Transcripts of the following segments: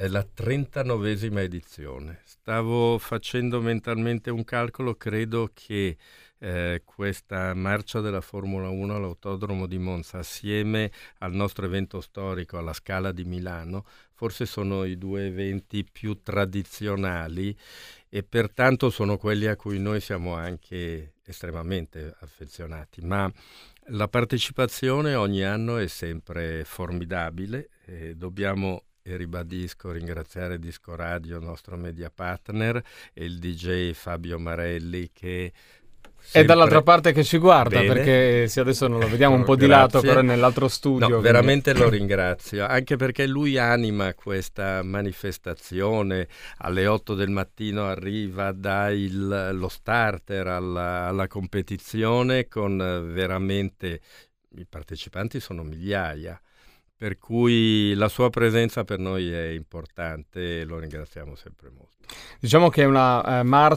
È la 39esima edizione. Stavo facendo mentalmente un calcolo, credo che questa marcia della Formula 1 all'Autodromo di Monza, assieme al nostro evento storico alla Scala di Milano, forse sono i due eventi più tradizionali e pertanto sono quelli a cui noi siamo anche estremamente affezionati. Ma la partecipazione ogni anno è sempre formidabile e dobbiamo, e ribadisco, ringraziare Disco Radio, nostro media partner, e il DJ Fabio Marelli che È dall'altra sempre parte che ci guarda, bene. perché se adesso non lo vediamo un po' di lato, Grazie. però è nell'altro studio. No, quindi... veramente lo ringrazio, anche perché lui anima questa manifestazione. Alle 8 del mattino arriva, dà lo starter alla competizione con veramente, i partecipanti sono migliaia, per cui la sua presenza per noi è importante e lo ringraziamo sempre molto. Diciamo che è una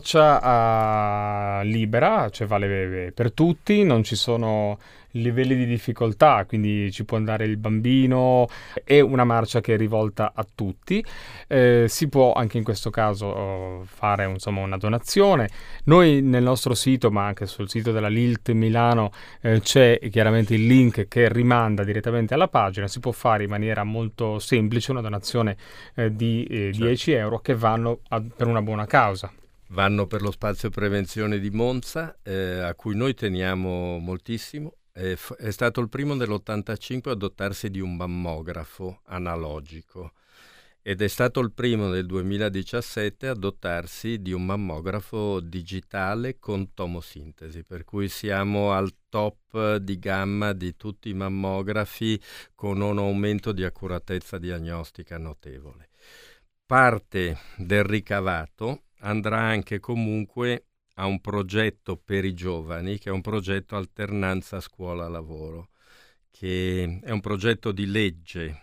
marcia libera, cioè vale per tutti, non ci sono livelli di difficoltà, quindi ci può andare il bambino, è una marcia che è rivolta a tutti. Si può anche in questo caso fare insomma una donazione. Noi nel nostro sito, ma anche sul sito della Lilt Milano, c'è chiaramente il link che rimanda direttamente alla pagina. Si può fare in maniera molto semplice una donazione di 10 euro che vanno per una buona causa. Vanno per lo spazio prevenzione di Monza, a cui noi teniamo moltissimo. È stato il primo dell'85 a dotarsi di un mammografo analogico ed è stato il primo del 2017 a dotarsi di un mammografo digitale con tomosintesi, per cui siamo al top di gamma di tutti i mammografi, con un aumento di accuratezza diagnostica notevole. Parte del ricavato andrà anche comunque a un progetto per i giovani, che è un progetto alternanza scuola-lavoro, che è un progetto di legge,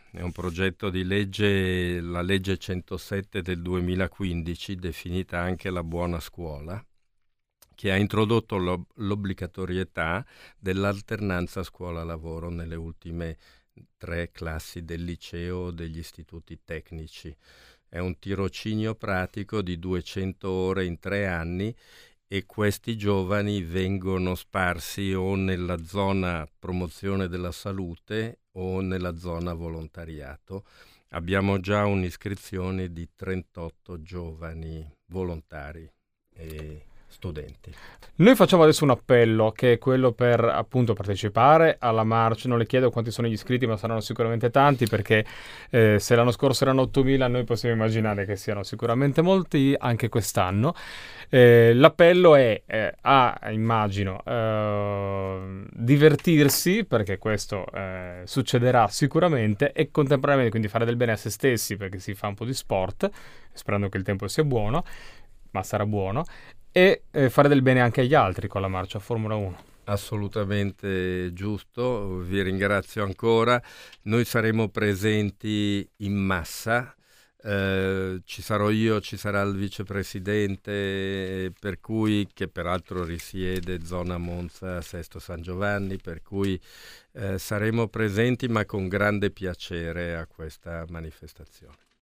la legge 107 del 2015, definita anche la buona scuola, che ha introdotto l'obbligatorietà dell'alternanza scuola-lavoro nelle ultime 3 classi del liceo o degli istituti tecnici. È un tirocinio pratico di 200 ore in 3 anni e questi giovani vengono sparsi o nella zona promozione della salute o nella zona volontariato. Abbiamo già un'iscrizione di 38 giovani volontari e studenti. Noi facciamo adesso un appello, che è quello per appunto partecipare alla marcia. Non le chiedo quanti sono gli iscritti, ma saranno sicuramente tanti, perché se l'anno scorso erano 8.000, noi possiamo immaginare che siano sicuramente molti anche quest'anno. L'appello è immagino, divertirsi, perché questo succederà sicuramente, e contemporaneamente quindi fare del bene a se stessi, perché si fa un po' di sport, sperando che il tempo sia buono, ma sarà buono, e fare del bene anche agli altri con la marcia Formula 1. Assolutamente giusto, vi ringrazio ancora. Noi saremo presenti in massa, ci sarò io, ci sarà il vicepresidente, per cui, che peraltro risiede zona Monza, Sesto San Giovanni, per cui saremo presenti, ma con grande piacere a questa manifestazione.